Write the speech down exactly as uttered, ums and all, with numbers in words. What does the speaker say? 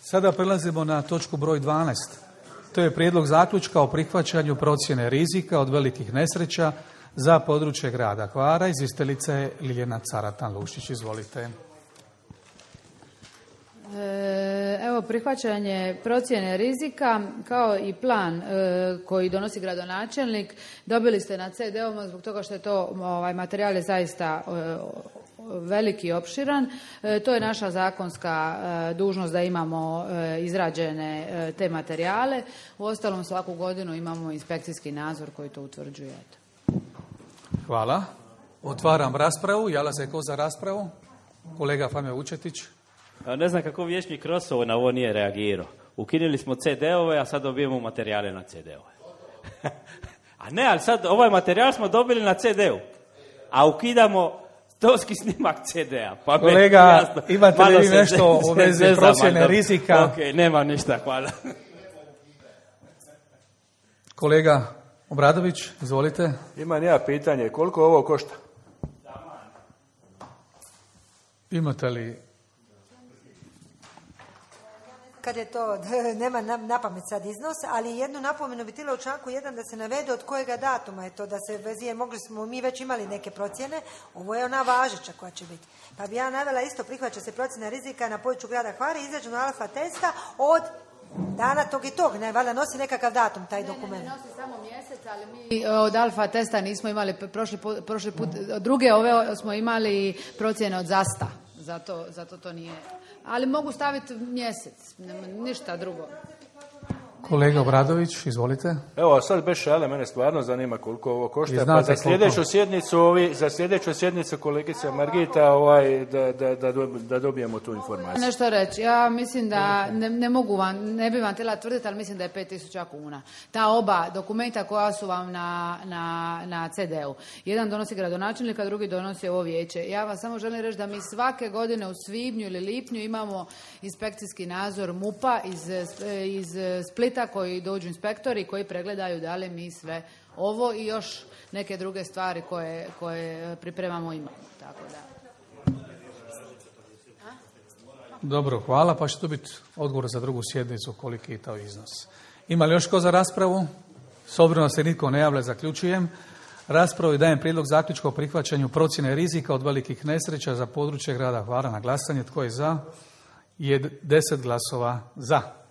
Sada prelazimo na točku broj dvanaest. To je prijedlog zaključka o prihvaćanju procjene rizika od velikih nesreća za područje grada Hvara. Izvjestiteljica je Ljiljana Caratan-Lušić. Izvolite. Evo, prihvaćanje procjene rizika kao i plan e, koji donosi gradonačelnik dobili ste na ce de-ovima zbog toga što je to ovaj, materijal je zaista e, veliki i opširan. E, to je naša zakonska e, dužnost da imamo e, izrađene e, te materijale. Uostalom svaku godinu imamo inspekcijski nadzor koji to utvrđuje. Hvala. Otvaram raspravu. Jala se ko za raspravu? Kolega Fame Vučetić. Ne znam kako vijećnik Krosovo na ovo nije reagirao. Ukinuli smo ce de-ove, a sad dobijemo materijale na ce de-ove. A ne, ali sad ovaj materijal smo dobili na ce de-u, a ukidamo tonski snimak ce de-a. Pa kolega, jasno, imate li vi nešto u vezi procjene rizika? Ok, nema ništa, hvala. Kolega Obradović, izvolite. Imam ja pitanje, koliko ovo košta? Imate li... Kad je to, nema na pamet sad iznos, ali jednu napomenu bi tila u članku jedan da se navede od kojega datuma je to, da se vezije, mogli smo, mi već imali neke procjene, ovo je ona važeća koja će biti. Pa bi ja navela isto, prihvaća se procjena rizika na području grada Hvara, izrađeno alfa testa od dana tog i tog, ne, valjda nosi nekakav datum taj dokument. Ne, ne, nosi samo mjesec, ali mi od alfa testa nismo imali prošli put, prošli put druge ove smo imali procjene od zasta, zato, zato to nije... Ali mogu staviti mjesec, ništa drugo. Kolega Obradović, izvolite. Evo, sad bez šale, mene stvarno zanima koliko ovo košta. Pa za sljedeću koliko? sjednicu, ovi, za sljedeću sjednicu kolegica Margita, ovaj, da, da, da, da dobijemo tu informaciju. Nešto reći, ja mislim da ne, ne mogu vam, ne bi vam htjela tvrditi, ali mislim da je pet tisuća kuna. Ta oba dokumenta koja su vam na, na, na ce de-u. Jedan donosi gradonačelnik, a drugi donosi ovo vijeće. Ja vam samo želim reći da mi svake godine u svibnju ili lipnju imamo inspekcijski nadzor mupa iz, iz Splita, koji dođu inspektori koji pregledaju da li mi sve ovo i još neke druge stvari koje, koje pripremamo imamo. Tako da. Dobro, hvala. Pa će to biti odgovor za drugu sjednicu koliki je to iznos. Ima li još ko za raspravu? S obzirom da se nitko ne javlja, zaključujem raspravu i dajem prijedlog zaključka o prihvaćanju procjene rizika od velikih nesreća za područje grada Hvara na glasanje. Tko je za? Je deset glasova za.